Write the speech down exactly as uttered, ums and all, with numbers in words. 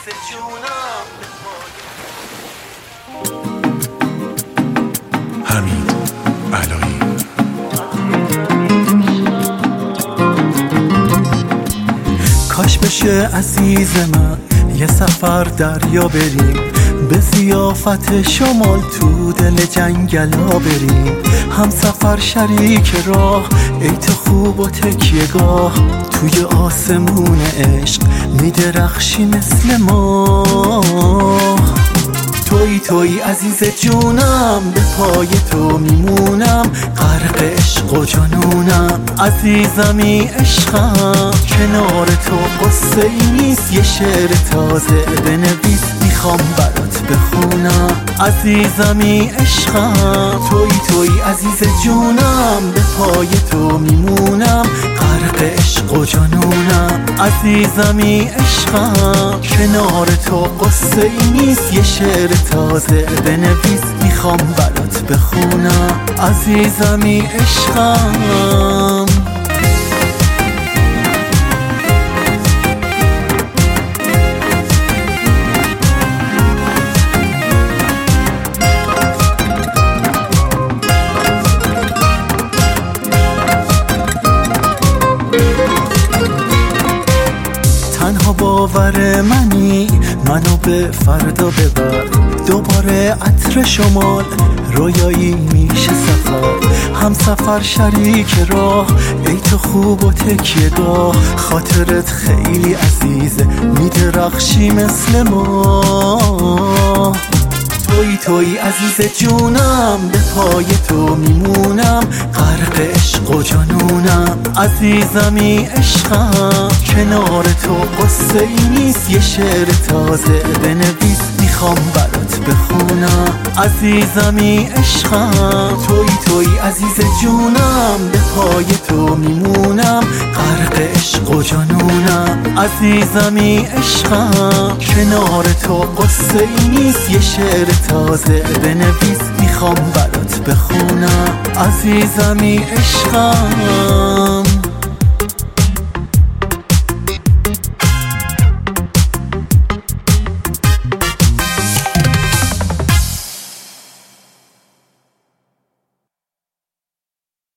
عزیز جونم. حمید علایی. کاش بشه عزیز من یه سفر دریا بریم، به ضیافت شمال تو دل جنگلا بریم، هم سفر شریک راه، ای تو خوب و تکیه‌گاه، توی آسمون عشق میدرخشی مثل ما. توی توی عزیز جونم، به پای تو میمونم، غرق عشق و جنونم، عزیزمی عشقم، کنار تو قصه ای نیست، یه شعر تازه بنویس میخوام برات بخونم، عزیزمی عشقم. توی توی عزیز جونم، به پای تو میمونم، غرق عشق و جنونم، عزیزمی عشقم، کنار تو قصه ای نیست، یه شعر تازه بنویس میخوام برات بخونم، عزیزمی عشقم. تنها باور منی، منو به فردا ببر، دوباره عطر شمال، رویایی میشه سفر، هم سفر شریک راه، ای تو خوب و تکیه‌گاه، خاطرت خیلی عزیزه، میدرخشی مثل ما. توی توی عزیز جونم، به پای تو میمونم، غرق عشق و جنونم، عزیزمی عشقم، کنار تو قصه ای نیست، یه شعر تازه بنویس میخوام برات بخونم، عزیزمی عشقم. توی توی عزیز جونم، به پای تو میمونم، غرق عشق و جنونم، عزیزمی عشقم، کنار تو قصه ای نیست، یه شعر تازه بنویس میخوام برات بخونم، عزیزمی عشقم.